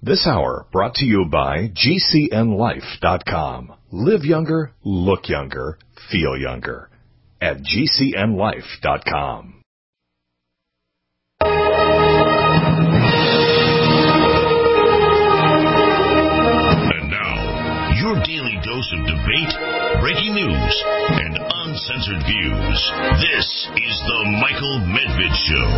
This hour brought to you by GCNLife.com. Live younger, look younger, feel younger. At GCNLife.com. And now, your daily dose of debate, breaking news, and uncensored views. This is the Michael Medved Show.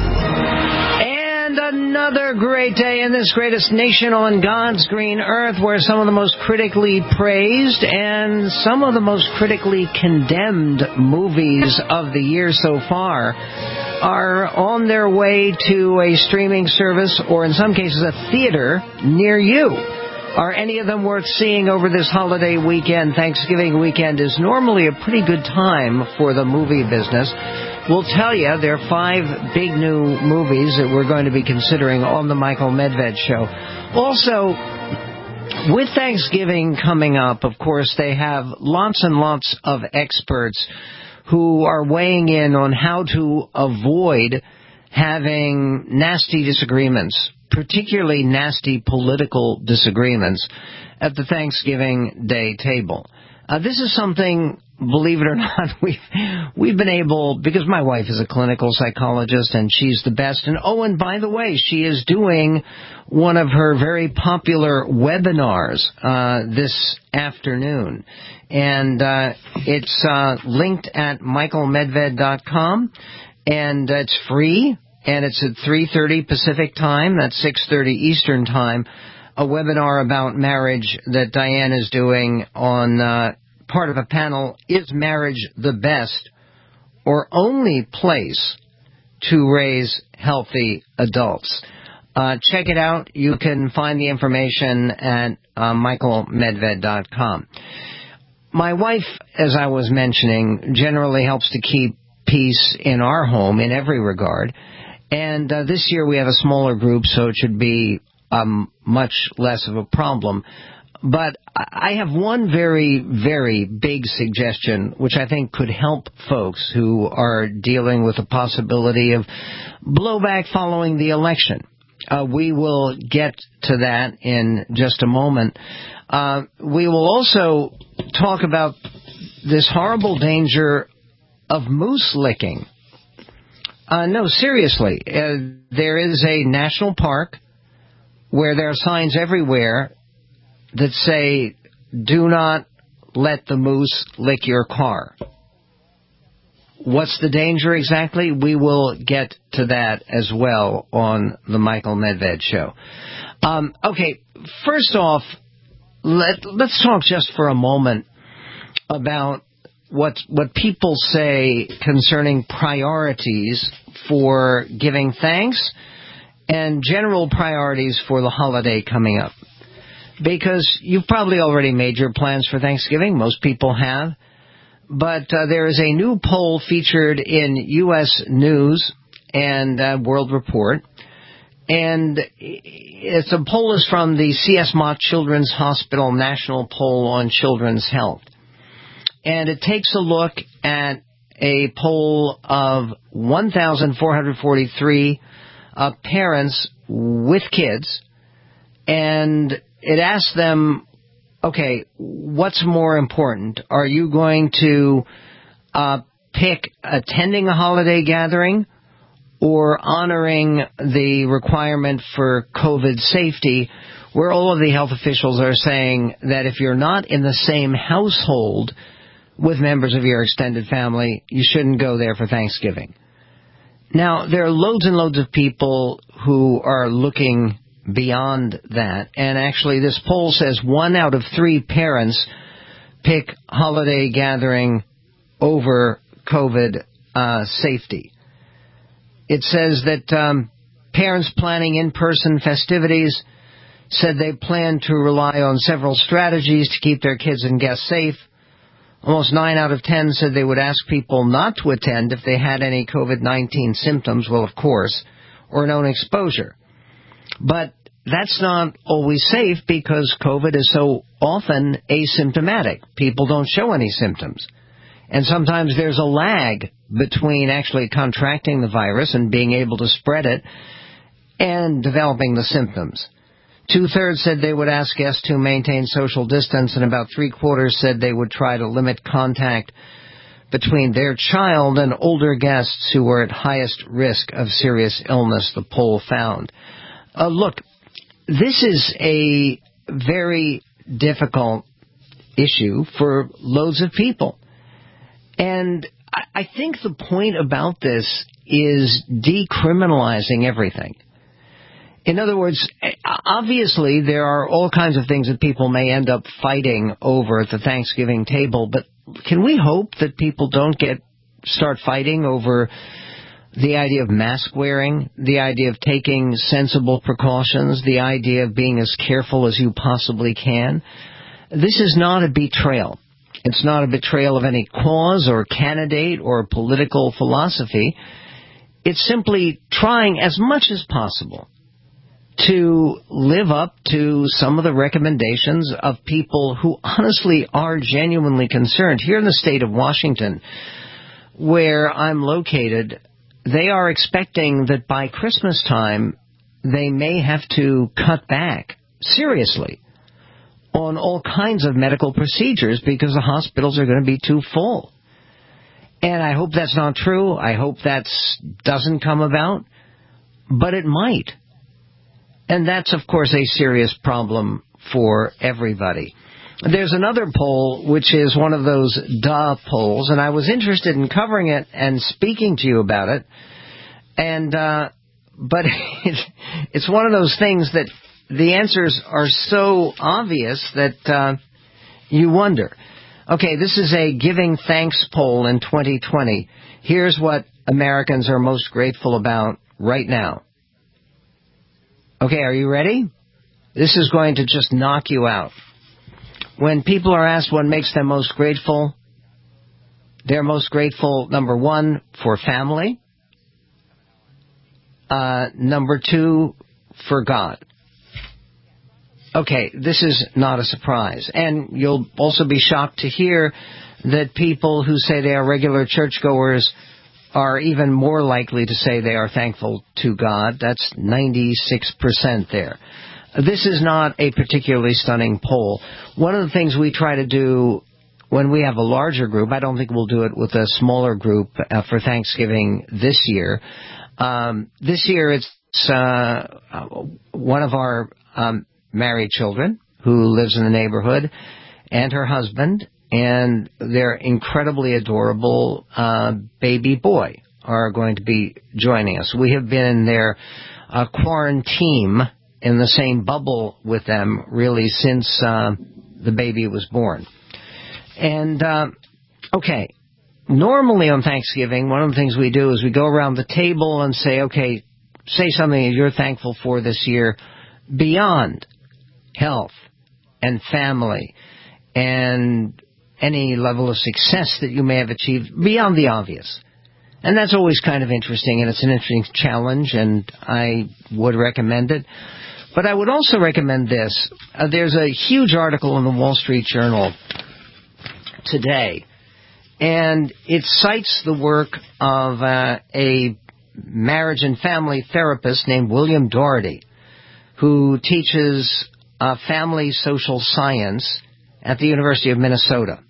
And another great day in this greatest nation on God's green earth, where some of the most critically praised and some of the most critically condemned movies of the year so far are on their way to a streaming service, or in some cases a theater near you. Are any of them worth seeing over this holiday weekend? Thanksgiving weekend is normally a pretty good time for the movie business. We'll tell you there are 5 big new movies that we're going to be considering on the Michael Medved Show. Also, with Thanksgiving coming up, of course, they have lots and lots of experts who are weighing in on how to avoid having nasty disagreements, particularly nasty political disagreements, at the Thanksgiving Day table. This is something, believe it or not, we've been able, because my wife is a clinical psychologist and she's the best. And by the way, she is doing one of her very popular webinars this afternoon. And it's linked at michaelmedved.com, and it's free, and it's at 3:30 Pacific time. That's 6:30 Eastern time. A webinar about marriage that Diane is doing on part of a panel, Is Marriage the Best or Only Place to Raise Healthy Adults? Check it out. You can find the information at michaelmedved.com. My wife, as I was mentioning, generally helps to keep peace in our home in every regard. And this year we have a smaller group, so it should be much less of a problem. But I have one very, very big suggestion, which I think could help folks who are dealing with the possibility of blowback following the election. We will get to that in just a moment. We will also talk about this horrible danger of moose licking. No, seriously, there is a national park where there are signs everywhere that say, do not let the moose lick your car. What's the danger exactly? We will get to that as well on the Michael Medved Show. Okay, first off, let's talk just for a moment about what people say concerning priorities for giving thanks and general priorities for the holiday coming up. Because you've probably already made your plans for Thanksgiving. Most people have. But there is a new poll featured in U.S. News and World Report. And it's a poll is from the C.S. Mott Children's Hospital National Poll on Children's Health. And it takes a look at a poll of 1,443 parents with kids, and it asks them, okay, what's more important? Are you going to pick attending a holiday gathering or honoring the requirement for COVID safety, where all of the health officials are saying that if you're not in the same household with members of your extended family, you shouldn't go there for Thanksgiving? Now, there are loads and loads of people who are looking beyond that, and actually this poll says 1 out of 3 parents pick holiday gathering over COVID safety. It says that parents planning in-person festivities said they plan to rely on several strategies to keep their kids and guests safe. Almost 9 out of 10 said they would ask people not to attend if they had any COVID-19 symptoms, well, of course, or known exposure. But that's not always safe because COVID is so often asymptomatic. People don't show any symptoms. And sometimes there's a lag between actually contracting the virus and being able to spread it and developing the symptoms. 2/3 said they would ask guests to maintain social distance, and about 3/4 said they would try to limit contact between their child and older guests who were at highest risk of serious illness, the poll found. Look, this is a very difficult issue for loads of people. And I think the point about this is decriminalizing everything. In other words, obviously there are all kinds of things that people may end up fighting over at the Thanksgiving table, but can we hope that people don't start fighting over the idea of mask wearing, the idea of taking sensible precautions, the idea of being as careful as you possibly can? This is not a betrayal. It's not a betrayal of any cause or candidate or political philosophy. It's simply trying as much as possible to live up to some of the recommendations of people who honestly are genuinely concerned. Here in the state of Washington, where I'm located, they are expecting that by Christmas time they may have to cut back seriously on all kinds of medical procedures because the hospitals are going to be too full. And I hope that's not true. I hope that doesn't come about. But it might. And that's, of course, a serious problem for everybody. There's another poll, which is one of those duh polls, and I was interested in covering it and speaking to you about it. And but it's one of those things that the answers are so obvious that you wonder. Okay, this is a Giving Thanks poll in 2020. Here's what Americans are most grateful about right now. Okay, are you ready? This is going to just knock you out. When people are asked what makes them most grateful, they're most grateful, number one, for family. Number two, for God. Okay, this is not a surprise. And you'll also be shocked to hear that people who say they are regular churchgoers are even more likely to say they are thankful to God. That's 96% there. This is not a particularly stunning poll. One of the things we try to do when we have a larger group, I don't think we'll do it with a smaller group for Thanksgiving this year. This year it's one of our married children who lives in the neighborhood and her husband and their incredibly adorable baby boy are going to be joining us. We have been in their quarantine in the same bubble with them really since the baby was born. And, okay, normally on Thanksgiving, one of the things we do is we go around the table and say, okay, say something that you're thankful for this year beyond health and family and any level of success that you may have achieved, beyond the obvious. And that's always kind of interesting, and it's an interesting challenge, and I would recommend it. But I would also recommend this. There's a huge article in the Wall Street Journal today, and it cites the work of a marriage and family therapist named William Doherty, who teaches family social science at the University of Minnesota.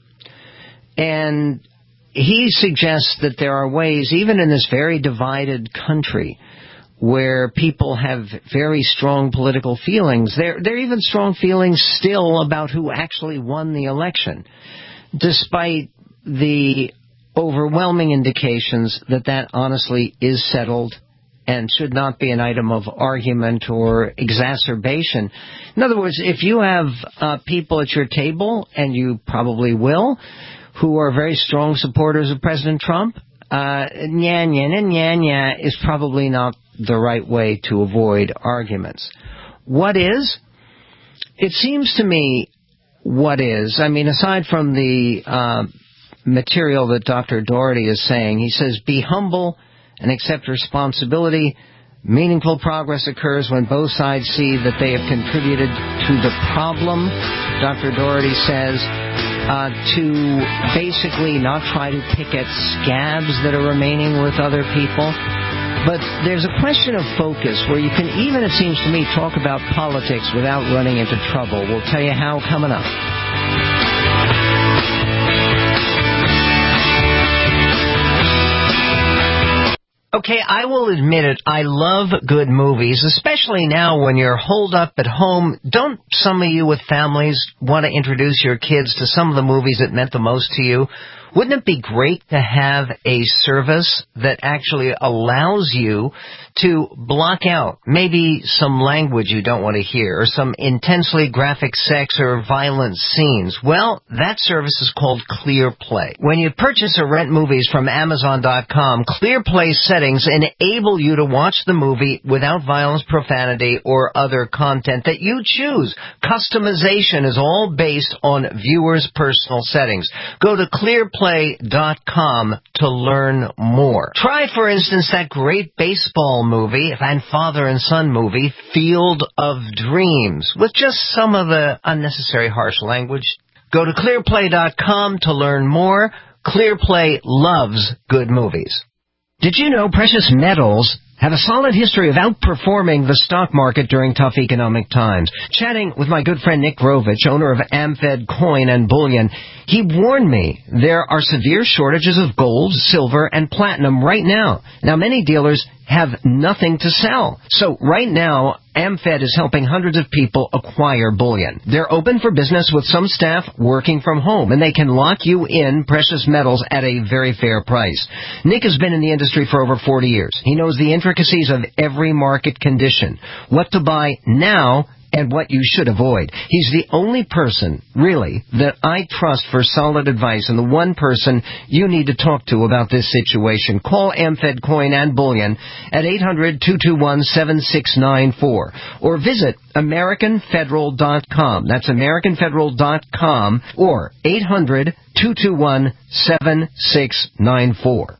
And he suggests that there are ways, even in this very divided country, where people have very strong political feelings. There are even strong feelings still about who actually won the election, despite the overwhelming indications that honestly is settled and should not be an item of argument or exacerbation. In other words, if you have people at your table, and you probably will, who are very strong supporters of President Trump, is probably not the right way to avoid arguments. What is? It seems to me what is, I mean, aside from the material that Dr. Doherty is saying, he says, be humble and accept responsibility. Meaningful progress occurs when both sides see that they have contributed to the problem. Dr. Doherty says to basically not try to pick at scabs that are remaining with other people, But there's a question of focus where you can even, it seems to me, talk about politics without running into trouble. We'll tell you how coming up. Okay, I will admit it, I love good movies, especially now when you're holed up at home. Don't some of you with families want to introduce your kids to some of the movies that meant the most to you? Wouldn't it be great to have a service that actually allows you to block out maybe some language you don't want to hear or some intensely graphic sex or violent scenes? Well, that service is called ClearPlay. When you purchase or rent movies from Amazon.com, ClearPlay settings enable you to watch the movie without violence, profanity, or other content that you choose. Customization is all based on viewers' personal settings. Go to ClearPlay.com to learn more. Try, for instance, that great baseball movie and father and son movie, Field of Dreams, with just some of the unnecessary harsh language. Go to ClearPlay.com to learn more. ClearPlay loves good movies. Did you know precious metals have a solid history of outperforming the stock market during tough economic times? Chatting with my good friend Nick Grovich, owner of Amfed Coin and Bullion, he warned me there are severe shortages of gold, silver, and platinum right now. Now, many dealers have nothing to sell. So right now, Amfed is helping hundreds of people acquire bullion. They're open for business with some staff working from home, and they can lock you in precious metals at a very fair price. Nick has been in the industry for over 40 years. He knows the intricacies of every market condition, what to buy now, and what you should avoid. He's the only person, really, that I trust for solid advice, and the one person you need to talk to about this situation. Call Amfed Coin and Bullion at 800-221-7694 or visit AmericanFederal.com. That's AmericanFederal.com or 800-221-7694.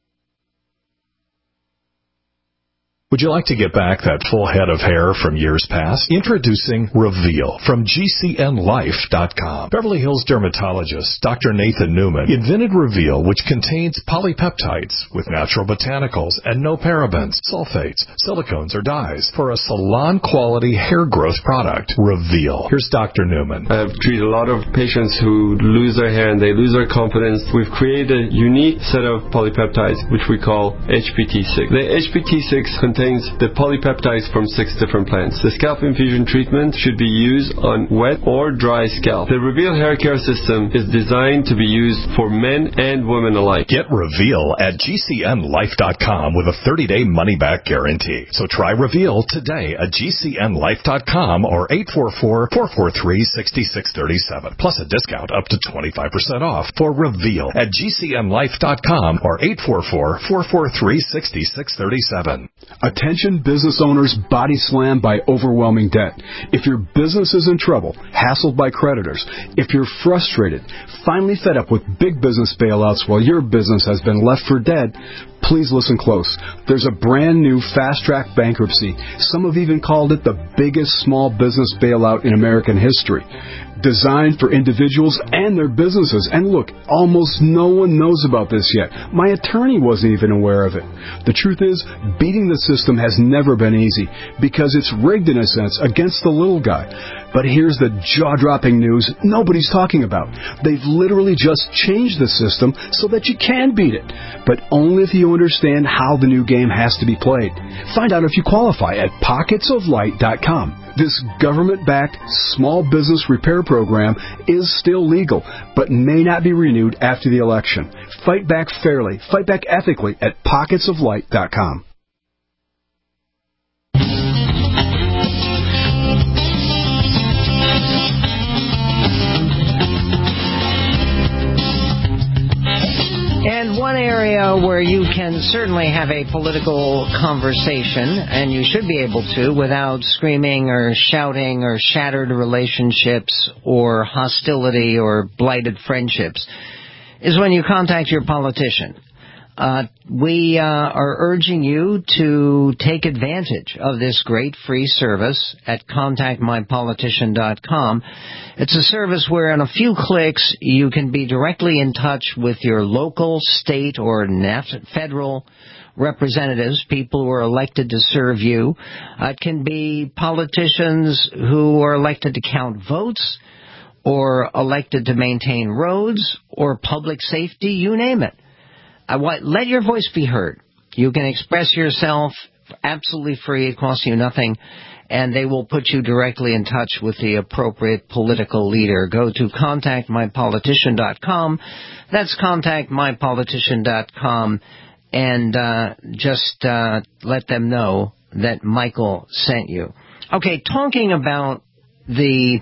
Would you like to get back that full head of hair from years past? Introducing Reveal from GCNLife.com. Beverly Hills dermatologist Dr. Nathan Newman invented Reveal, which contains polypeptides with natural botanicals and no parabens, sulfates, silicones, or dyes for a salon-quality hair growth product. Reveal. Here's Dr. Newman. I've treated a lot of patients who lose their hair and they lose their confidence. We've created a unique set of polypeptides, which we call HPT6. The HPT6 contains the polypeptides from 6 different plants. The scalp infusion treatment should be used on wet or dry scalp. The Reveal hair care system is designed to be used for men and women alike. Get Reveal at GCNLife.com with a 30-day money-back guarantee. So try Reveal today at GCNLife.com or 844-443-6637. Plus a discount up to 25% off for Reveal at GCNLife.com or 844-443-6637. Attention business owners body slammed by overwhelming debt. If your business is in trouble, hassled by creditors, if you're frustrated, finally fed up with big business bailouts while your business has been left for dead, please listen close. There's a brand new fast-track bankruptcy. Some have even called it the biggest small business bailout in American history. Designed for individuals and their businesses. And look, almost no one knows about this yet. My attorney wasn't even aware of it. The truth is, beating the system has never been easy because it's rigged in a sense against the little guy. But here's the jaw-dropping news nobody's talking about. They've literally just changed the system so that you can beat it, but only if you understand how the new game has to be played. Find out if you qualify at pocketsoflight.com. This government-backed small business repair program is still legal, but may not be renewed after the election. Fight back fairly, fight back ethically at pocketsoflight.com. And one area where you can certainly have a political conversation, and you should be able to, without screaming or shouting or shattered relationships or hostility or blighted friendships, is when you contact your politician. We are urging you to take advantage of this great free service at contactmypolitician.com. It's a service where in a few clicks you can be directly in touch with your local, state, or federal representatives, people who are elected to serve you. It can be politicians who are elected to count votes or elected to maintain roads or public safety, you name it. Let your voice be heard. You can express yourself absolutely free. It costs you nothing. And they will put you directly in touch with the appropriate political leader. Go to contactmypolitician.com. That's contactmypolitician.com. And just let them know that Michael sent you. Okay, talking about the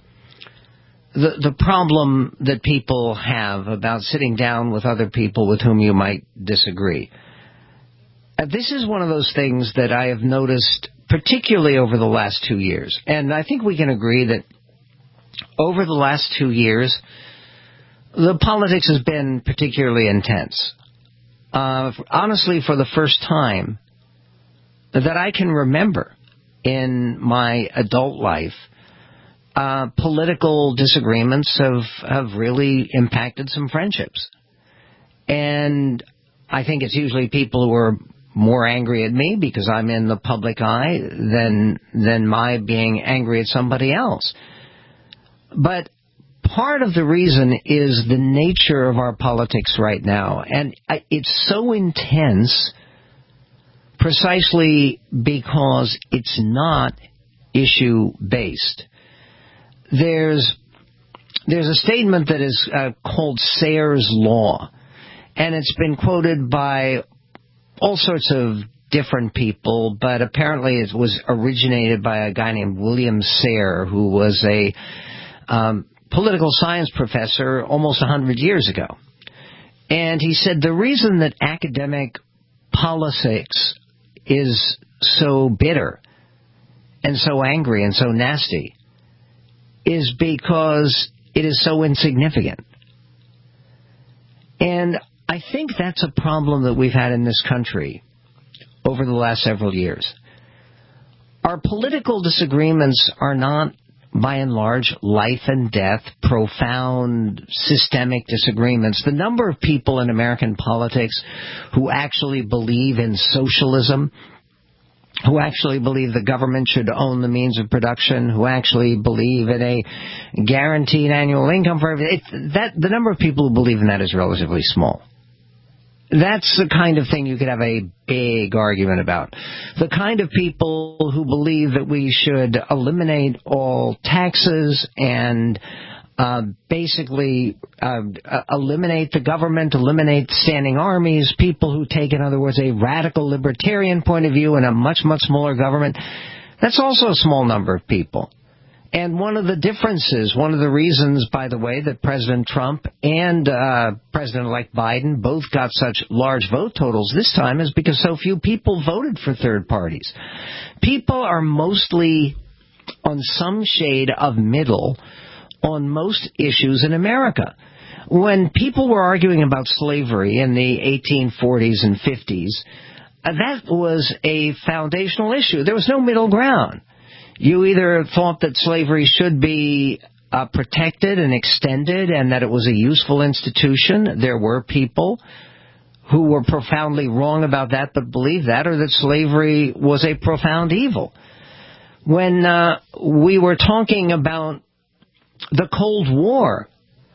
problem that people have about sitting down with other people with whom you might disagree. This is one of those things that I have noticed particularly over the last 2 years. And I think we can agree that over the last 2 years, the politics has been particularly intense. Honestly, for the first time that I can remember in my adult life, political disagreements have really impacted some friendships. And I think it's usually people who are more angry at me because I'm in the public eye than my being angry at somebody else. But part of the reason is the nature of our politics right now. And it's so intense precisely because it's not issue-based. There's a statement that is called Sayre's Law, and it's been quoted by all sorts of different people, but apparently it was originated by a guy named William Sayre, who was a political science professor almost 100 years ago. And he said the reason that academic politics is so bitter and so angry and so nasty is because it is so insignificant. And I think that's a problem that we've had in this country over the last several years. Our political disagreements are not, by and large, life and death, profound, systemic disagreements. The number of people in American politics who actually believe in socialism, who actually believe the government should own the means of production, who actually believe in a guaranteed annual income for everything, the number of people who believe in that is relatively small. That's the kind of thing you could have a big argument about. The kind of people who believe that we should eliminate all taxes and basically eliminate the government, eliminate standing armies, people who take, in other words, a radical libertarian point of view and a much, much smaller government, that's also a small number of people. And one of the differences, one of the reasons, by the way, that President Trump and President-elect Biden both got such large vote totals this time is because so few people voted for third parties. People are mostly on some shade of middle on most issues in America. When people were arguing about slavery in the 1840s and 50s, that was a foundational issue. There was no middle ground. You either thought that slavery should be protected and extended and that it was a useful institution. There were people who were profoundly wrong about that but believed that, or that slavery was a profound evil. When we were talking about the Cold War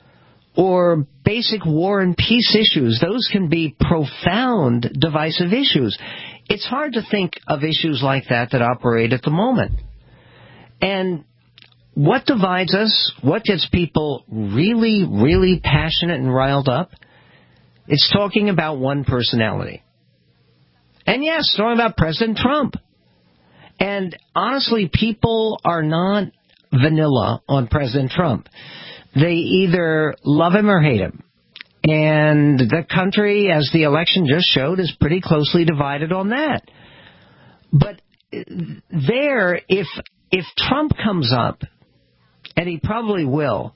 or basic war and peace issues, those can be profound divisive issues. It's hard to think of issues like that operate at the moment. And what divides us, what gets people really, really passionate and riled up, it's talking about one personality. And yes, talking about President Trump. And honestly, people are not vanilla on President Trump. They either love him or hate him. And the country, as the election just showed, is pretty closely divided on that. But there, if Trump comes up, and he probably will,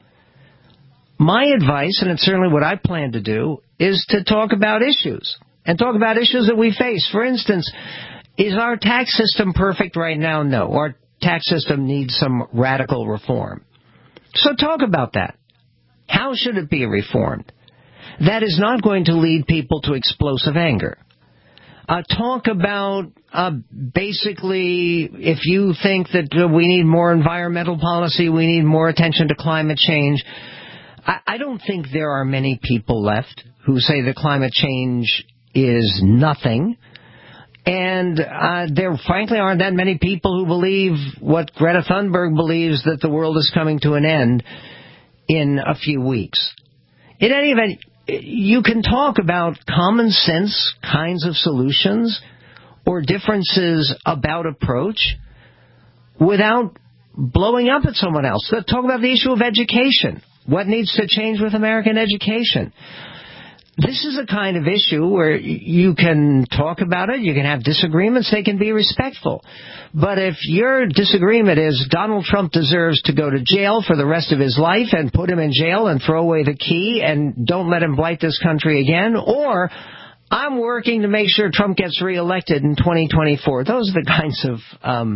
my advice, and it's certainly what I plan to do, is to talk about issues. And talk about issues that we face. For instance, is our tax system perfect right now? No. Our tax system needs some radical reform. So talk about that. How should it be reformed? That is not going to lead people to explosive anger. talk about basically if you think that we need more environmental policy, we need more attention to climate change. I don't think there are many people left who say that climate change is nothing. And there frankly aren't that many people who believe what Greta Thunberg believes, that the world is coming to an end in a few weeks. In any event, you can talk about common sense kinds of solutions or differences about approach without blowing up at someone else. Let's talk about the issue of education. What needs to change with American education? This is a kind of issue where you can talk about it, you can have disagreements, they can be respectful. But if your disagreement is Donald Trump deserves to go to jail for the rest of his life and put him in jail and throw away the key and don't let him blight this country again, or I'm working to make sure Trump gets reelected in 2024, those are the kinds of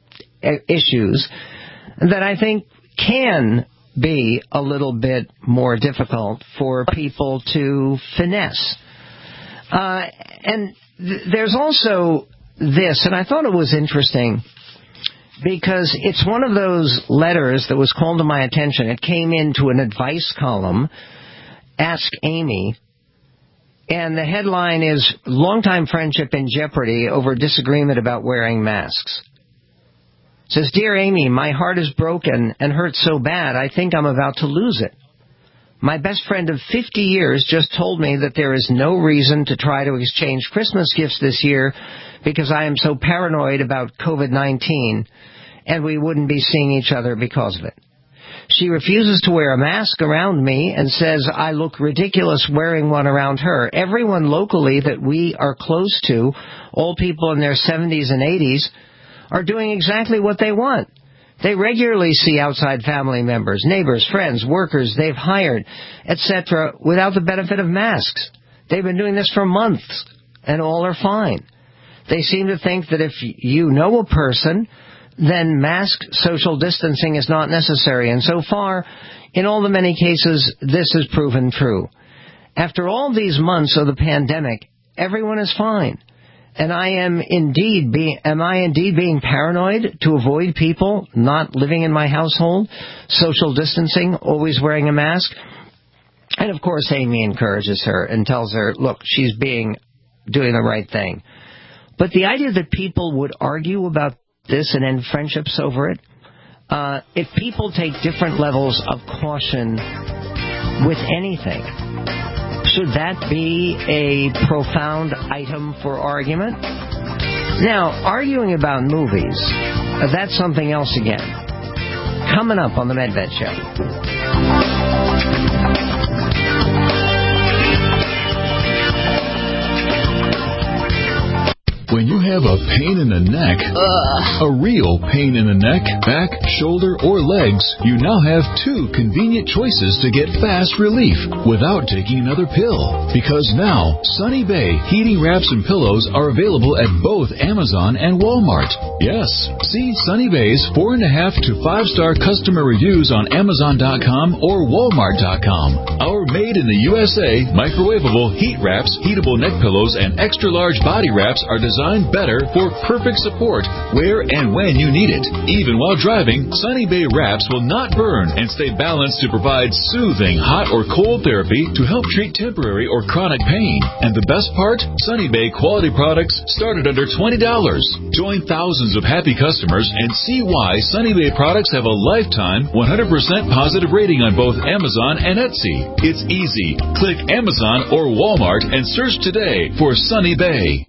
issues that I think can be a little bit more difficult for people to finesse. And there's also this, and I thought it was interesting because it's one of those letters that was called to my attention. It came into an advice column, Ask Amy, and the headline is Longtime Friendship in Jeopardy Over Disagreement About Wearing Masks. It says, Dear Amy, my heart is broken and hurts so bad I think I'm about to lose it. My best friend of 50 years just told me that there is no reason to try to exchange Christmas gifts this year because I am so paranoid about COVID-19 and we wouldn't be seeing each other because of it. She refuses to wear a mask around me and says I look ridiculous wearing one around her. Everyone locally that we are close to, all people in their 70s and 80s, are doing exactly what they want. They regularly see outside family members, neighbors, friends, workers they've hired, etc., without the benefit of masks. They've been doing this for months, and all are fine. They seem to think that if you know a person, then mask social distancing is not necessary. And so far, in all the many cases, this has proven true. After all these months of the pandemic, everyone is fine. And am I indeed being paranoid to avoid people not living in my household, social distancing, always wearing a mask? And of course, Amy encourages her and tells her, look, she's doing the right thing. But the idea that people would argue about this and end friendships over it, if people take different levels of caution with anything, should that be a profound item for argument? Now, arguing about movies, that's something else again. Coming up on the Medved Show. When you have a pain in the neck, a real pain in the neck, back, shoulder, or legs, you now have two convenient choices to get fast relief without taking another pill. Because now, Sunny Bay heating wraps and pillows are available at both Amazon and Walmart. Yes, see Sunny Bay's 4.5 to 5-star customer reviews on Amazon.com or Walmart.com. Our made in the USA microwavable heat wraps, heatable neck pillows, and extra large body wraps are designed better for perfect support where and when you need it. Even while driving, Sunny Bay wraps will not burn and stay balanced to provide soothing hot or cold therapy to help treat temporary or chronic pain. And the best part? Sunny Bay quality products start at under $20. Join thousands of happy customers and see why Sunny Bay products have a lifetime 100% positive rating on both Amazon and Etsy. It's easy. Click Amazon or Walmart and search today for Sunny Bay.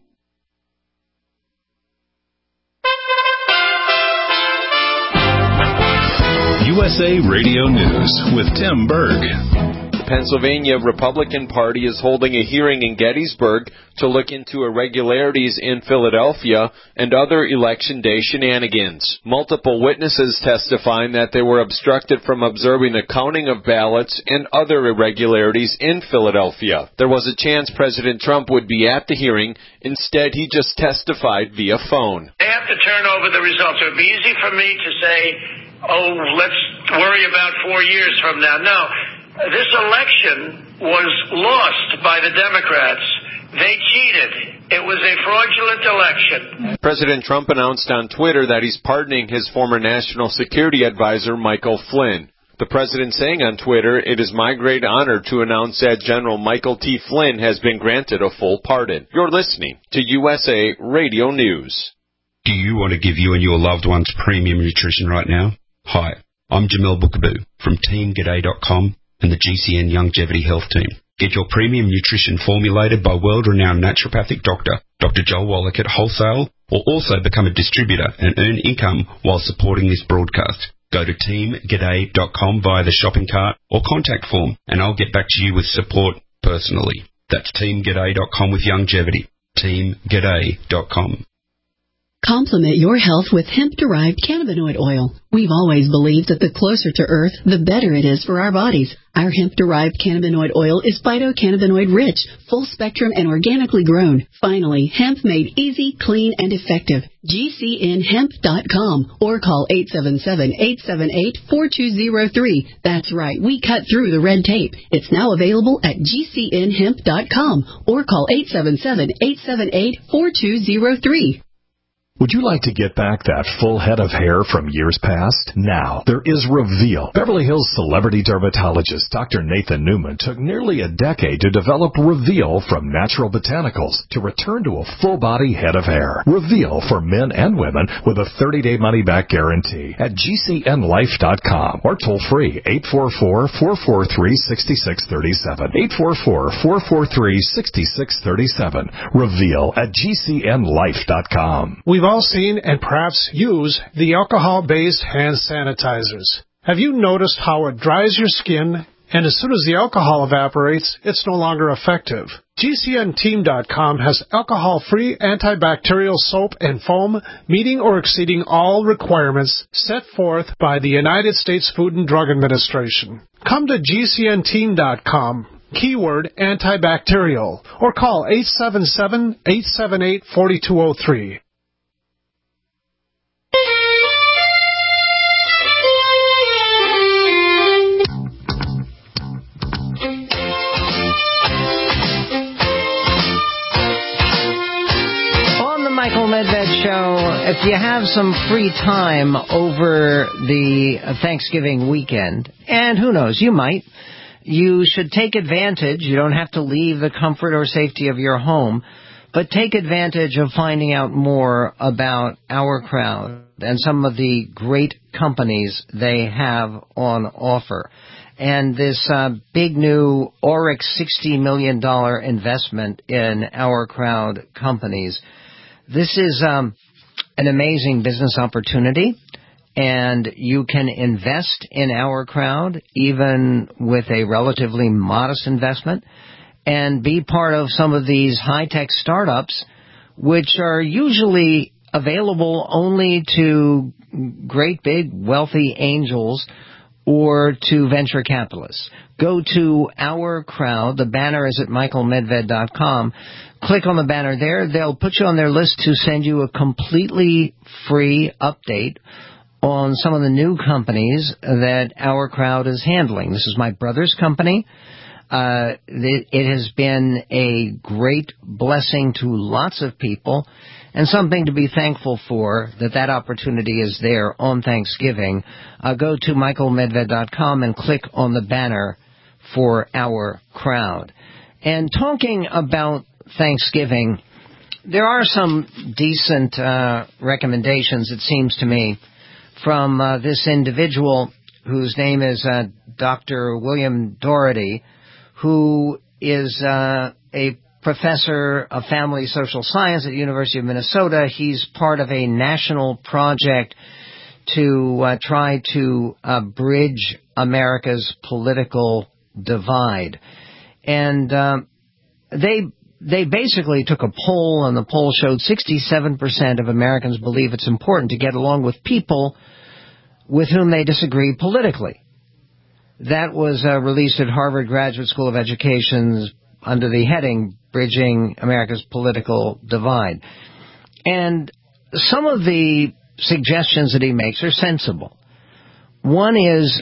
USA Radio News with Tim Berg. The Pennsylvania Republican Party is holding a hearing in Gettysburg to look into irregularities in Philadelphia and other Election Day shenanigans. Multiple witnesses testifying that they were obstructed from observing the counting of ballots and other irregularities in Philadelphia. There was a chance President Trump would be at the hearing. Instead, he just testified via phone. They have to turn over the results. It would be easy for me to say, let's worry about 4 years from now. No, this election was lost by the Democrats. They cheated. It was a fraudulent election. President Trump announced on Twitter that he's pardoning his former National Security Advisor, Michael Flynn. The president saying on Twitter, "It is my great honor to announce that General Michael T. Flynn has been granted a full pardon." You're listening to USA Radio News. Do you want to give you and your loved ones premium nutrition right now? Hi, I'm Jamel Bookaboo from TeamGaday.com and the GCN Longevity Health Team. Get your premium nutrition formulated by world-renowned naturopathic doctor, Dr. Joel Wallach at wholesale, or also become a distributor and earn income while supporting this broadcast. Go to TeamGaday.com via the shopping cart or contact form, and I'll get back to you with support personally. That's TeamGaday.com with longevity. TeamGaday.com. Complement your health with hemp-derived cannabinoid oil. We've always believed that the closer to Earth, the better it is for our bodies. Our hemp-derived cannabinoid oil is phytocannabinoid-rich, full-spectrum, and organically grown. Finally, hemp made easy, clean, and effective. GCNhemp.com or call 877-878-4203. That's right, we cut through the red tape. It's now available at GCNhemp.com or call 877-878-4203. Would you like to get back that full head of hair from years past? Now, there is Reveal. Beverly Hills celebrity dermatologist Dr. Nathan Newman took nearly a decade to develop Reveal from natural botanicals to return to a full-body head of hair. Reveal for men and women with a 30-day money-back guarantee at GCNlife.com or toll-free 844-443-6637. 844-443-6637. Reveal at GCNlife.com. We've all seen and perhaps use the alcohol-based hand sanitizers. Have you noticed how it dries your skin, and as soon as the alcohol evaporates, it's no longer effective? GCNteam.com has alcohol-free antibacterial soap and foam meeting or exceeding all requirements set forth by the United States Food and Drug Administration. Come to GCNteam.com. Keyword antibacterial, or call 877-878-4203. Michael Medved Show. If you have some free time over the Thanksgiving weekend, and who knows, you might, you should take advantage. You don't have to leave the comfort or safety of your home, but take advantage of finding out more about Our Crowd and some of the great companies they have on offer. And this big new Oryx $60 million investment in Our Crowd companies. This is an amazing business opportunity, and you can invest in Our Crowd even with a relatively modest investment and be part of some of these high-tech startups, which are usually available only to great big wealthy angels or to venture capitalists. Go to Our Crowd. The banner is at michaelmedved.com. Click on the banner there. They'll put you on their list to send you a completely free update on some of the new companies that Our Crowd is handling. This is my brother's company. It has been a great blessing to lots of people and something to be thankful for that opportunity is there on Thanksgiving. Go to michaelmedved.com and click on the banner for Our Crowd. And talking about Thanksgiving, there are some decent recommendations, it seems to me, from this individual whose name is Dr. William Doherty, who is a professor of family social science at the University of Minnesota. He's part of a national project to try to bridge America's political divide. And they basically took a poll, and the poll showed 67% of Americans believe it's important to get along with people with whom they disagree politically. That was released at Harvard Graduate School of Education under the heading Bridging America's Political Divide. And some of the suggestions that he makes are sensible. One is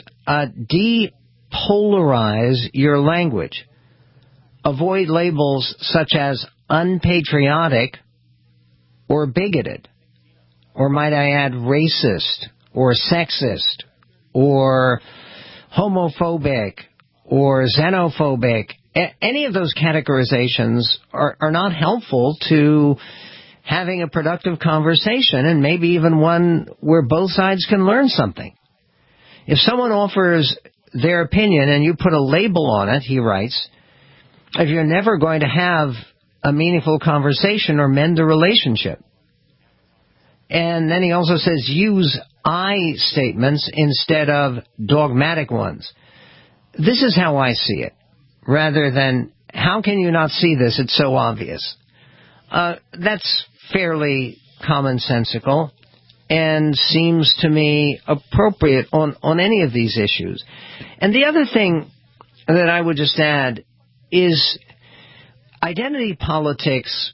depolarize your language. Avoid labels such as unpatriotic or bigoted, or might I add racist or sexist or homophobic or xenophobic. Any of those categorizations are not helpful to having a productive conversation, and maybe even one where both sides can learn something. If someone offers their opinion and you put a label on it, he writes, if you're never going to have a meaningful conversation or mend the relationship. And then he also says use I statements instead of dogmatic ones. This is how I see it, rather than how can you not see this? It's so obvious. That's fairly commonsensical and seems to me appropriate on any of these issues. And the other thing that I would just add is identity politics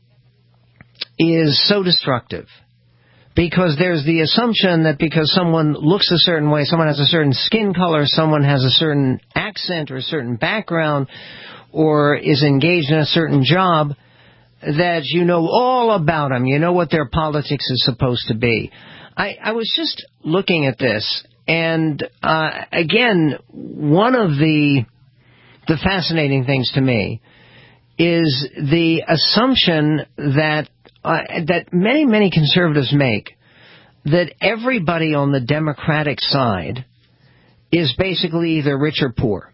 is so destructive. Because there's the assumption that because someone looks a certain way, someone has a certain skin color, someone has a certain accent or a certain background, or is engaged in a certain job, that you know all about them. You know what their politics is supposed to be. I was just looking at this, and again, one of the fascinating things to me is the assumption that many conservatives make, that everybody on the Democratic side is basically either rich or poor.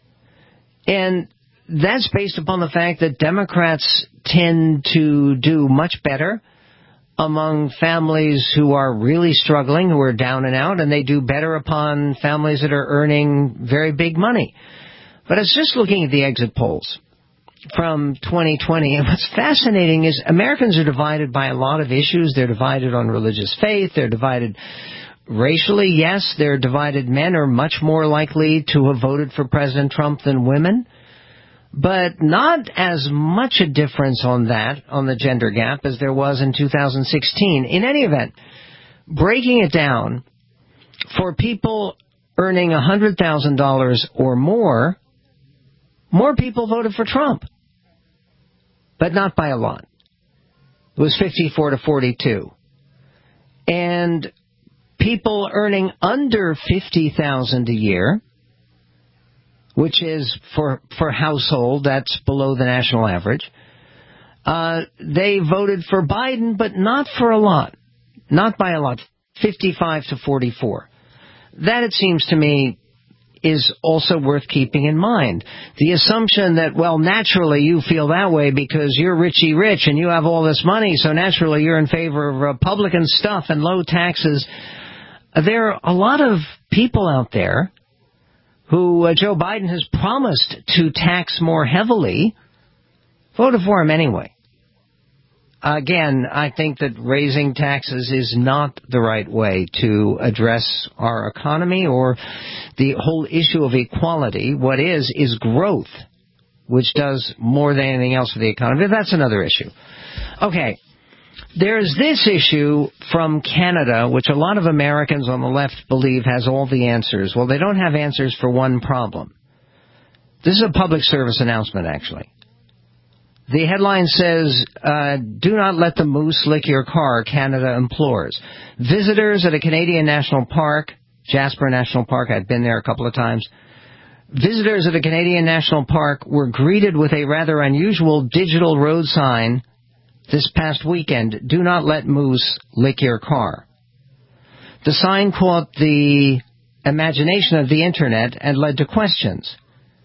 And that's based upon the fact that Democrats tend to do much better among families who are really struggling, who are down and out, and they do better upon families that are earning very big money. But I was just looking at the exit polls from 2020, and what's fascinating is Americans are divided by a lot of issues. They're divided on religious faith. They're divided racially. Yes, they're divided. Men are much more likely to have voted for President Trump than women, but not as much a difference on the gender gap as there was in 2016. In any event, breaking it down, for people earning $100,000 or more people voted for Trump. But not by a lot. It was 54-42. And people earning under $50,000 a year, which is for household, that's below the national average, they voted for Biden, but not for a lot. Not by a lot. 55-44. That, it seems to me, is also worth keeping in mind. The assumption that, well, naturally you feel that way because you're richy rich and you have all this money, so naturally you're in favor of Republican stuff and low taxes. There are a lot of people out there who Joe Biden has promised to tax more heavily, voted for him anyway. Again, I think that raising taxes is not the right way to address our economy or the whole issue of equality. What is growth, which does more than anything else for the economy. That's another issue. Okay, there's this issue from Canada, which a lot of Americans on the left believe has all the answers. Well, they don't have answers for one problem. This is a public service announcement, actually. The headline says, do not let the moose lick your car, Canada implores. Visitors at a Canadian national park, Jasper National Park, I've been there a couple of times. Visitors at a Canadian national park were greeted with a rather unusual digital road sign this past weekend, do not let moose lick your car. The sign caught the imagination of the Internet and led to questions.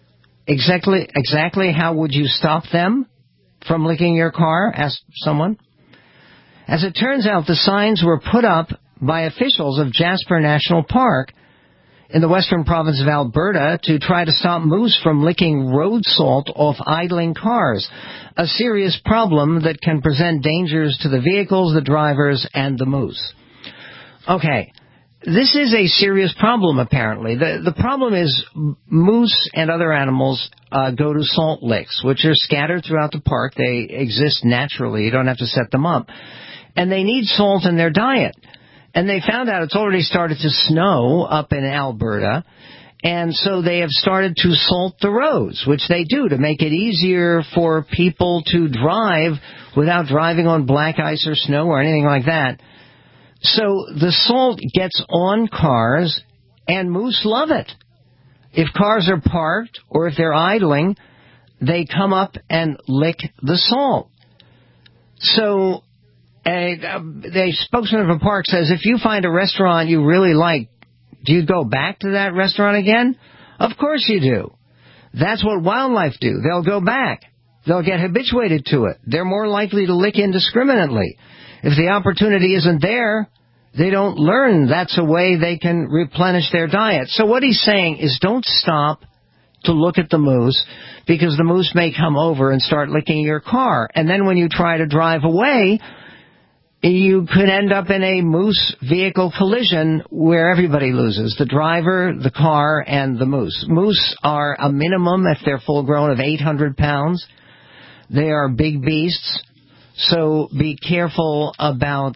Exactly how would you stop them from licking your car? Asked someone. As it turns out, the signs were put up by officials of Jasper National Park in the western province of Alberta to try to stop moose from licking road salt off idling cars, a serious problem that can present dangers to the vehicles, the drivers, and the moose. Okay, this is a serious problem, apparently. The problem is moose and other animals go to salt licks, which are scattered throughout the park. They exist naturally. You don't have to set them up. And they need salt in their diet. And they found out it's already started to snow up in Alberta. And so they have started to salt the roads, which they do to make it easier for people to drive without driving on black ice or snow or anything like that. So the salt gets on cars, and moose love it. If cars are parked or if they're idling, they come up and lick the salt. So the spokesman of a park says, if you find a restaurant you really like, do you go back to that restaurant again? Of course you do. That's what wildlife do. They'll go back. They'll get habituated to it. They're more likely to lick indiscriminately. If the opportunity isn't there, they don't learn that's a way they can replenish their diet. So what he's saying is don't stop to look at the moose, because the moose may come over and start licking your car. And then when you try to drive away, you could end up in a moose vehicle collision where everybody loses, the driver, the car, and the moose. Moose are a minimum, if they're full grown, of 800 pounds. They are big beasts, so be careful about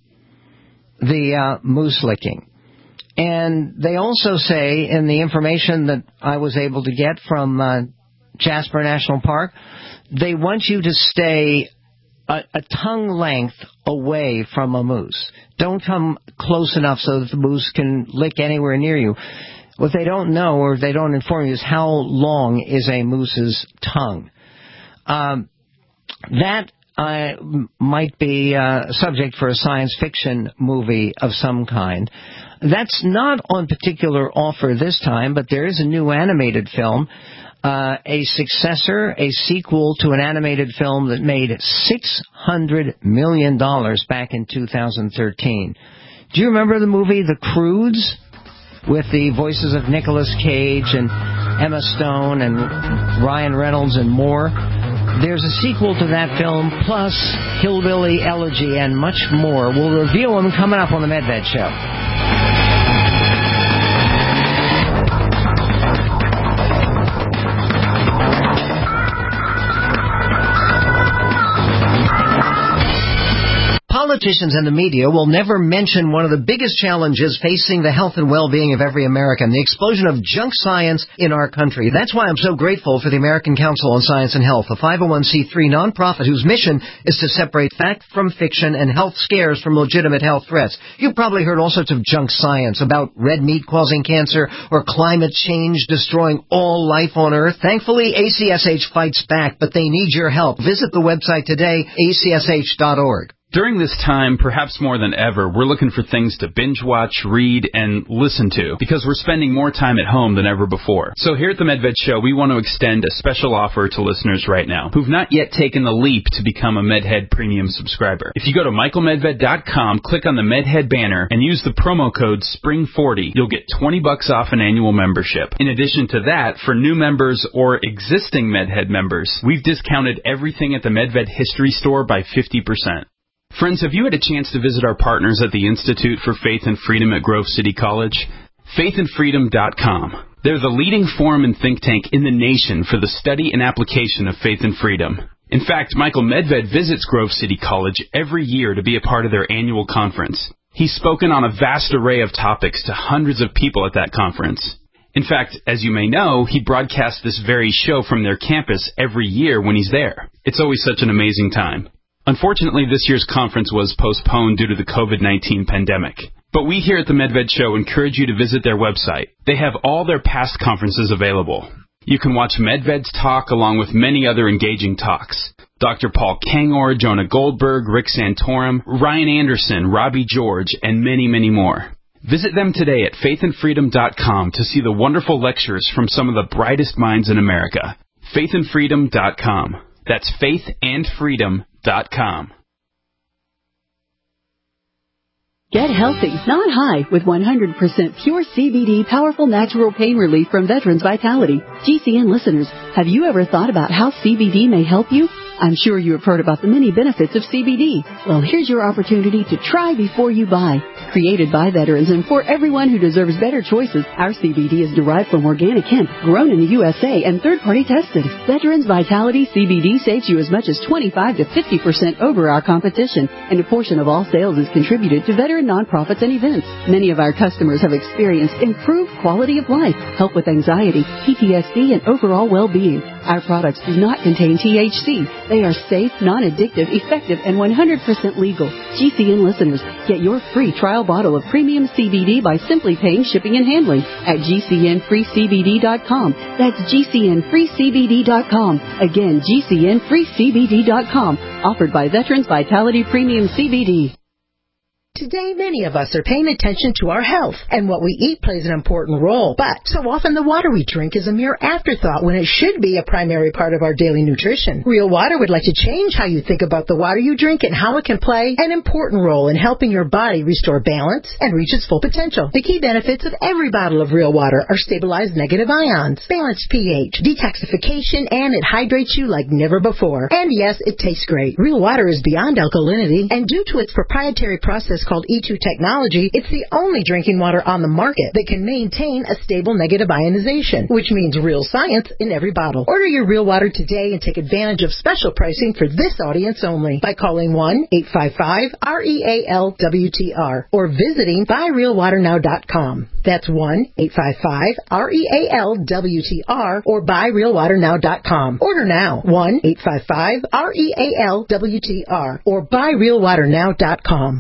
the moose licking. And they also say, in the information that I was able to get from Jasper National Park, they want you to stay a tongue length away from a moose. Don't come close enough so that the moose can lick anywhere near you. What they don't know, or they don't inform you, is how long is a moose's tongue. That might be a subject for a science fiction movie of some kind. That's not on particular offer this time, but there is a new animated film, a successor, a sequel to an animated film that made $600 million back in 2013. Do you remember the movie The Croods, with the voices of Nicolas Cage and Emma Stone and Ryan Reynolds and more? There's a sequel to that film, plus Hillbilly Elegy and much more. We'll reveal them coming up on the Medved Show. Politicians and the media will never mention one of the biggest challenges facing the health and well-being of every American, the explosion of junk science in our country. That's why I'm so grateful for the American Council on Science and Health, a 501c3 nonprofit whose mission is to separate fact from fiction and health scares from legitimate health threats. You've probably heard all sorts of junk science about red meat causing cancer or climate change destroying all life on Earth. Thankfully, ACSH fights back, but they need your help. Visit the website today, acsh.org. During this time, perhaps more than ever, we're looking for things to binge watch, read, and listen to, because we're spending more time at home than ever before. So here at the Medved Show, we want to extend a special offer to listeners right now who've not yet taken the leap to become a MedHead Premium subscriber. If you go to michaelmedved.com, click on the MedHead banner, and use the promo code SPRING40, you'll get $20 off an annual membership. In addition to that, for new members or existing MedHead members, we've discounted everything at the Medved History Store by 50%. Friends, have you had a chance to visit our partners at the Institute for Faith and Freedom at Grove City College? faithandfreedom.com. They're the leading forum and think tank in the nation for the study and application of faith and freedom. In fact, Michael Medved visits Grove City College every year to be a part of their annual conference. He's spoken on a vast array of topics to hundreds of people at that conference. In fact, as you may know, he broadcasts this very show from their campus every year when he's there. It's always such an amazing time. Unfortunately, this year's conference was postponed due to the COVID-19 pandemic. But we here at the Medved Show encourage you to visit their website. They have all their past conferences available. You can watch Medved's talk along with many other engaging talks. Dr. Paul Kangor, Jonah Goldberg, Rick Santorum, Ryan Anderson, Robbie George, and many, many more. Visit them today at faithandfreedom.com to see the wonderful lectures from some of the brightest minds in America. faithandfreedom.com. That's faithandfreedom.com. Get healthy, not high, with 100% pure CBD powerful natural pain relief from Veterans Vitality. GCN listeners, have you ever thought about how CBD may help you? I'm sure you have heard about the many benefits of CBD. Well, here's your opportunity to try before you buy. Created by veterans and for everyone who deserves better choices, our CBD is derived from organic hemp, grown in the USA and third-party tested. Veterans Vitality CBD saves you as much as 25 to 50% over our competition, and a portion of all sales is contributed to veteran nonprofits and events. Many of our customers have experienced improved quality of life, help with anxiety, PTSD, and overall well-being. Our products do not contain THC. They are safe, non-addictive, effective, and 100% legal. GCN listeners, get your free trial bottle of premium CBD by simply paying shipping and handling at GCNFreeCBD.com. That's GCNFreeCBD.com. Again, GCNFreeCBD.com. Offered by Veterans Vitality Premium CBD. Today, many of us are paying attention to our health, and what we eat plays an important role. But so often the water we drink is a mere afterthought when it should be a primary part of our daily nutrition. Real Water would like to change how you think about the water you drink and how it can play an important role in helping your body restore balance and reach its full potential. The key benefits of every bottle of Real Water are stabilized negative ions, balanced pH, detoxification, and it hydrates you like never before. And yes, it tastes great. Real Water is beyond alkalinity, and due to its proprietary process called E2 technology, it's the only drinking water on the market that can maintain a stable negative ionization, which means real science in every bottle. Order your Real Water today and take advantage of special pricing for this audience only by calling 1-855-REAL-WTR or visiting buyrealwaternow.com. That's 1-855-REAL-WTR or buyrealwaternow.com. Order now. 1-855-REAL-WTR or buyrealwaternow.com.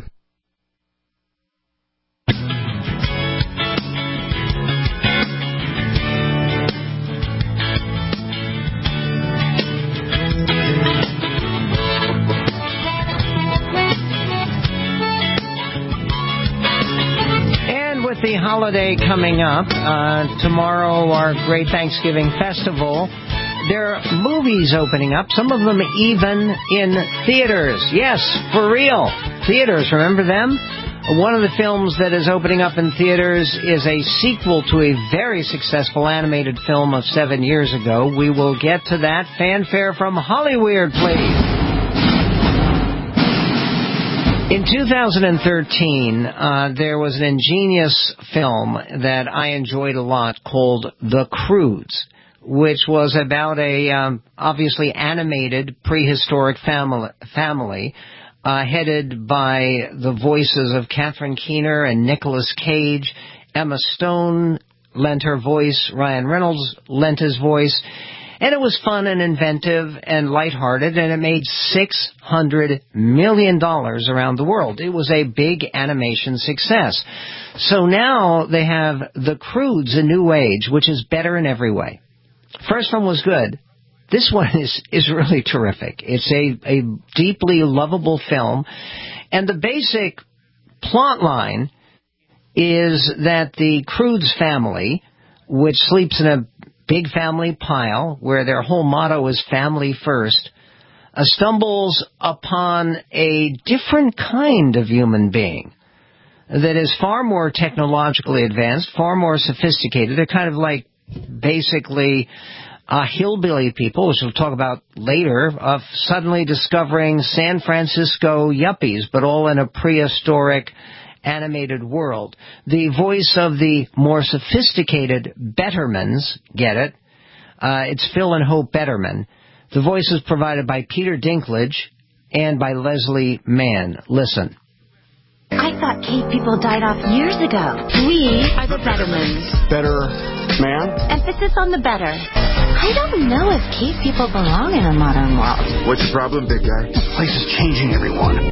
With the holiday coming up, tomorrow our great Thanksgiving festival, there are movies opening up, some of them even in theaters. Yes, for real. Theaters, remember them? One of the films that is opening up in theaters is a sequel to a very successful animated film of 7 years ago. We will get to that. Fanfare from Hollywood, please. In 2013, there was an ingenious film that I enjoyed a lot called The Croods, which was about a obviously animated prehistoric family headed by the voices of Catherine Keener and Nicolas Cage. Emma Stone lent her voice. Ryan Reynolds lent his voice. And it was fun and inventive and lighthearted, and it made $600 million around the world. It was a big animation success. So now they have The Croods: A New Age, which is better in every way. First one was good. This one is really terrific. It's a deeply lovable film, and the basic plot line is that the Croods family, which sleeps in a big family pile, where their whole motto is family first, stumbles upon a different kind of human being that is far more technologically advanced, far more sophisticated. They're kind of like basically hillbilly people, which we'll talk about later, of suddenly discovering San Francisco yuppies, but all in a prehistoric animated world. The voice of the more sophisticated Bettermans, get it? It's Phil and Hope Betterman. The voice is provided by Peter Dinklage and by Leslie Mann. Listen. I thought cave people died off years ago. We are the Bettermans. Better man? Emphasis on the better. I don't know if cave people belong in a modern world. What's your problem, big guy? This place is changing everyone.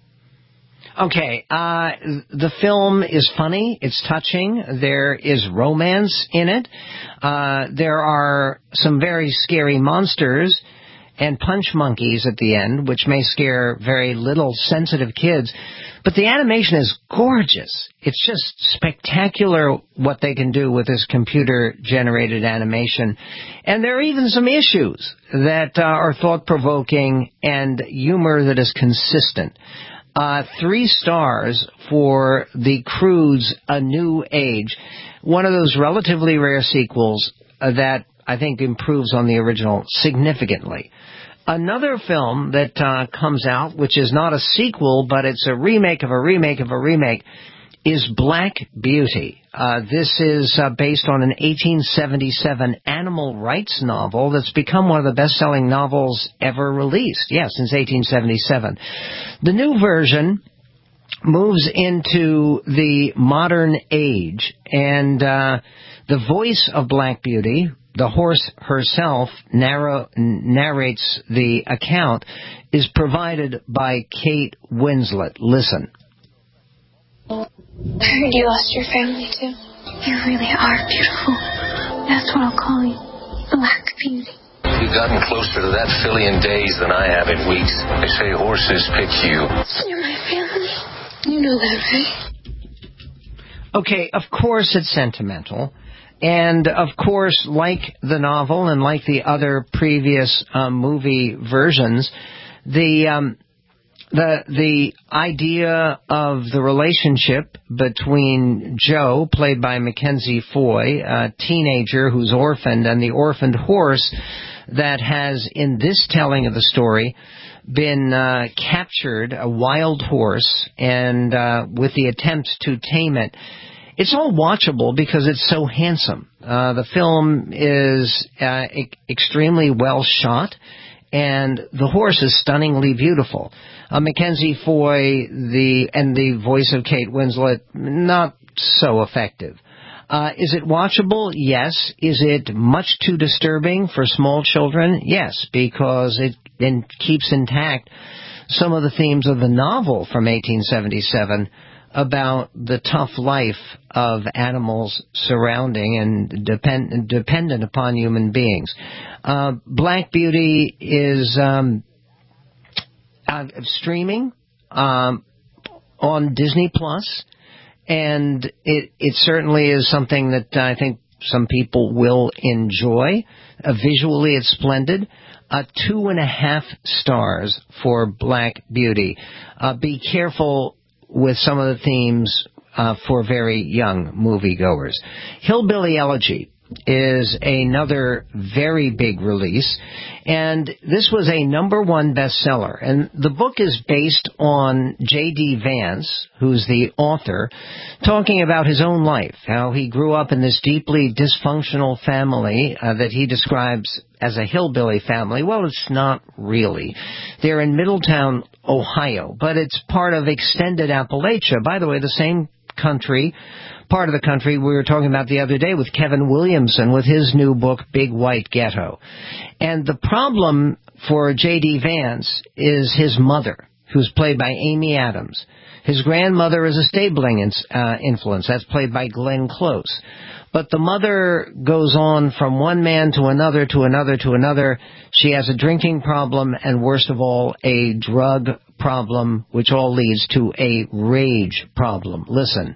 Okay, the film is funny, it's touching, there is romance in it, there are some very scary monsters and punch monkeys at the end, which may scare very little sensitive kids, but the animation is gorgeous. It's just spectacular what they can do with this computer-generated animation. And there are even some issues that are thought-provoking and humor that is consistent. 3 stars for The Croods: A New Age, one of those relatively rare sequels that I think improves on the original significantly. Another film that comes out, which is not a sequel, but it's a remake of a remake of a remake, is Black Beauty. This is based on an 1877 animal rights novel that's become one of the best-selling novels ever released. Yes, since 1877. The new version moves into the modern age, and the voice of Black Beauty, the horse herself, narrates the account, is provided by Kate Winslet. Listen. I heard you lost your family, too. You really are beautiful. That's what I'll call you. Black Beauty. You've gotten closer to that filly in days than I have in weeks. They say horses pick you. You're my family. You know that, right? Okay, of course it's sentimental. And, of course, like the novel and like the other previous movie versions, the idea of the relationship between Joe, played by Mackenzie Foy, a teenager who's orphaned, and the orphaned horse that has, in this telling of the story, been captured, a wild horse, and with the attempts to tame it. It's all watchable because it's so handsome. The film is extremely well shot, and the horse is stunningly beautiful. Mackenzie Foy, the voice of Kate Winslet, not so effective. Is it watchable? Yes. Is it much too disturbing for small children? Yes, because it keeps intact some of the themes of the novel from 1877 about the tough life of animals surrounding and dependent upon human beings. Black Beauty is streaming on Disney Plus, and it certainly is something that I think some people will enjoy. Visually, it's splendid. 2.5 stars for Black Beauty. Be careful with some of the themes for very young moviegoers. Hillbilly Elegy is another very big release, and this was a #1 bestseller. And the book is based on J.D. Vance, who's the author, talking about his own life, how he grew up in this deeply dysfunctional family that he describes as a hillbilly family. Well, it's not really. They're in Middletown, Ohio, but it's part of extended Appalachia. By the way, the same part of the country we were talking about the other day with Kevin Williamson with his new book, Big White Ghetto. And the problem for J.D. Vance is his mother, who's played by Amy Adams. His grandmother is a stabling influence. That's played by Glenn Close. But the mother goes on from one man to another to another to another. She has a drinking problem and, worst of all, a drug problem, which all leads to a rage problem. Listen.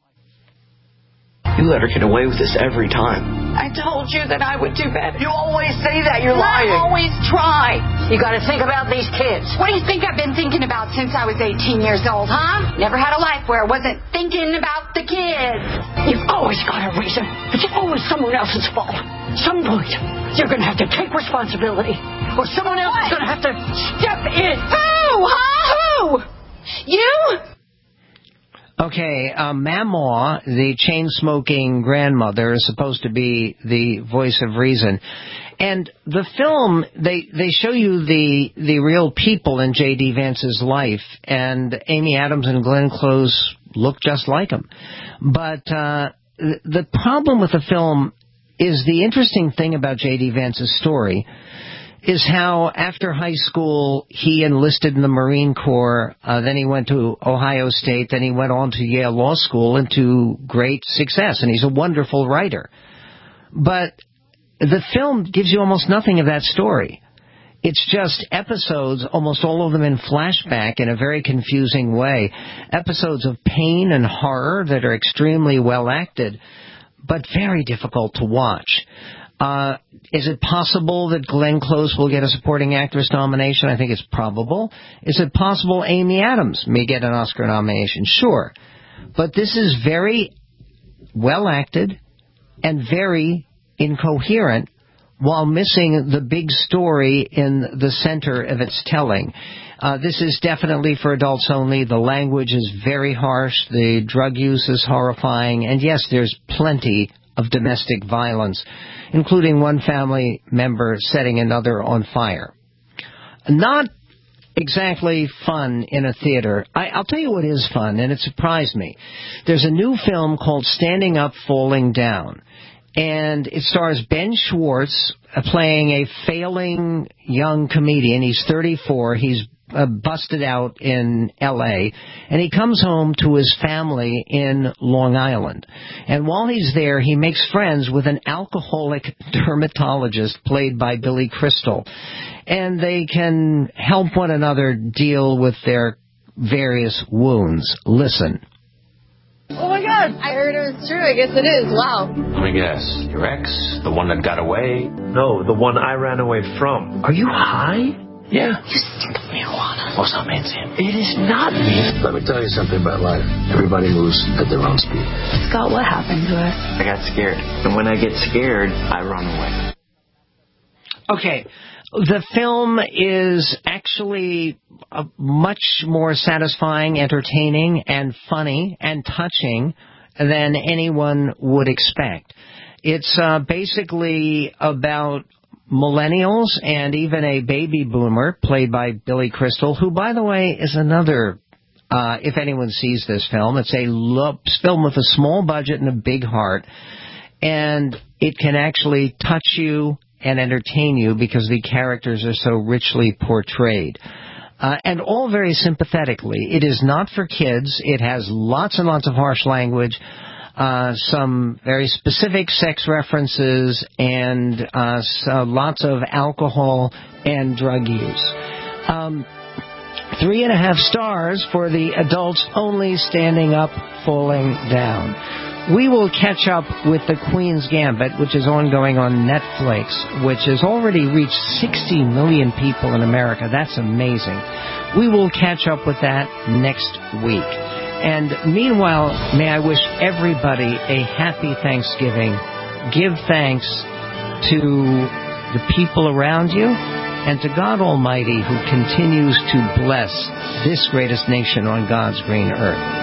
You let her get away with this every time. I told you that I would do better. You always say that. You're lying. I always try. You got to think about these kids. What do you think I've been thinking about since I was 18 years old, huh? Never had a life where I wasn't thinking about the kids. You've always got a reason. It's always someone else's fault. Some point, you're going to have to take responsibility, or someone else is going to have to step in. Who? Huh? Who? You? Okay, Mamaw, the chain-smoking grandmother, is supposed to be the voice of reason. And the film, they show you the real people in J.D. Vance's life, and Amy Adams and Glenn Close look just like him. But the problem with the film is the interesting thing about J.D. Vance's story is how after high school he enlisted in the Marine Corps, then he went to Ohio State, then he went on to Yale Law School and to great success, and he's a wonderful writer. But the film gives you almost nothing of that story. It's just episodes, almost all of them in flashback in a very confusing way, episodes of pain and horror that are extremely well acted, but very difficult to watch. Is it possible that Glenn Close will get a supporting actress nomination? I think it's probable. Is it possible Amy Adams may get an Oscar nomination? Sure. But this is very well acted and very incoherent while missing the big story in the center of its telling. This is definitely for adults only. The language is very harsh. The drug use is horrifying. And yes, there's plenty of domestic violence, including one family member setting another on fire. Not exactly fun in a theater. I'll tell you what is fun, and it surprised me. There's a new film called Standing Up, Falling Down. And it stars Ben Schwartz playing a failing young comedian. He's 34. He's busted out in L.A., and he comes home to his family in Long Island. And while he's there, he makes friends with an alcoholic dermatologist played by Billy Crystal. And they can help one another deal with their various wounds. Listen. Oh my God, I heard it was true. I guess it is. Wow. Let me guess. Your ex? The one that got away? No, the one I ran away from. Are you high? Yeah. You stink of marijuana. Oh, it's not me, it's him. It is not me. Let me tell you something about life. Everybody moves at their own speed. Scott, what happened to us? I got scared. And when I get scared, I run away. Okay. The film is actually much more satisfying, entertaining, and funny and touching than anyone would expect. It's basically about millennials and even a baby boomer played by Billy Crystal, who, by the way, is another, if anyone sees this film, it's a film with a small budget and a big heart, and it can actually touch you and entertain you because the characters are so richly portrayed. And all very sympathetically. It is not for kids. It has lots and lots of harsh language, some very specific sex references, and lots of alcohol and drug use. 3.5 stars for the adults only. Standing Up, Falling Down. We will catch up with The Queen's Gambit, which is ongoing on Netflix, which has already reached 60 million people in America. That's amazing. We will catch up with that next week. And meanwhile, may I wish everybody a happy Thanksgiving. Give thanks to the people around you and to God Almighty, who continues to bless this greatest nation on God's green earth.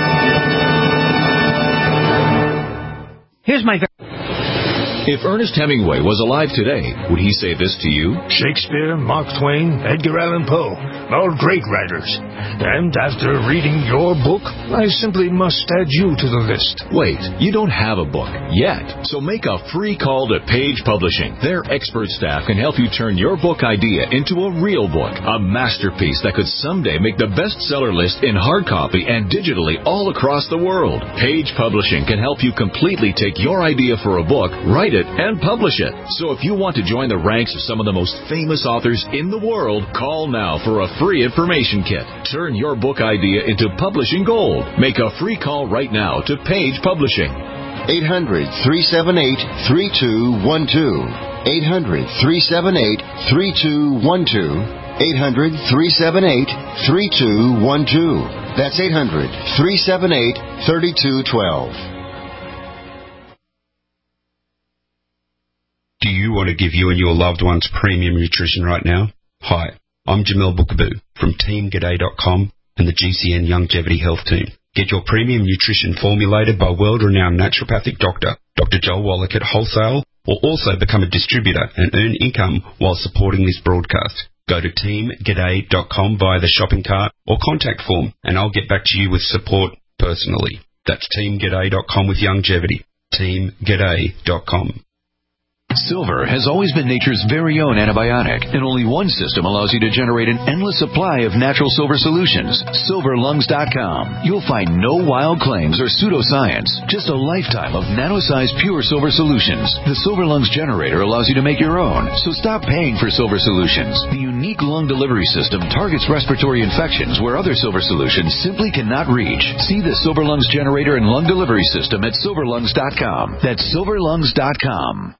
Here's my... If Ernest Hemingway was alive today, would he say this to you? Shakespeare, Mark Twain, Edgar Allan Poe, all great writers. And after reading your book, I simply must add you to the list. Wait, you don't have a book yet. So make a free call to Page Publishing. Their expert staff can help you turn your book idea into a real book, a masterpiece that could someday make the bestseller list in hard copy and digitally all across the world. Page Publishing can help you completely take your idea for a book, write it, and publish it. So if you want to join the ranks of some of the most famous authors in the world, call now for a free information kit. Turn your book idea into publishing gold. Make a free call right now to Page Publishing. 800-378-3212. 800-378-3212. 800-378-3212. That's 800-378-3212. Do you want to give you and your loved ones premium nutrition right now? Hi, I'm Jamel Bookaboo from TeamGaday.com and the GCN Longevity Health Team. Get your premium nutrition formulated by world-renowned naturopathic doctor, Dr. Joel Wallach at Wholesale, or also become a distributor and earn income while supporting this broadcast. Go to TeamGaday.com via the shopping cart or contact form, and I'll get back to you with support personally. That's TeamGaday.com with longevity. TeamGaday.com. Silver has always been nature's very own antibiotic, and only one system allows you to generate an endless supply of natural silver solutions. SilverLungs.com. You'll find no wild claims or pseudoscience, just a lifetime of nano-sized pure silver solutions. The Silver Lungs generator allows you to make your own, so stop paying for silver solutions. The unique lung delivery system targets respiratory infections where other silver solutions simply cannot reach. See the Silver Lungs generator and lung delivery system at SilverLungs.com. That's SilverLungs.com.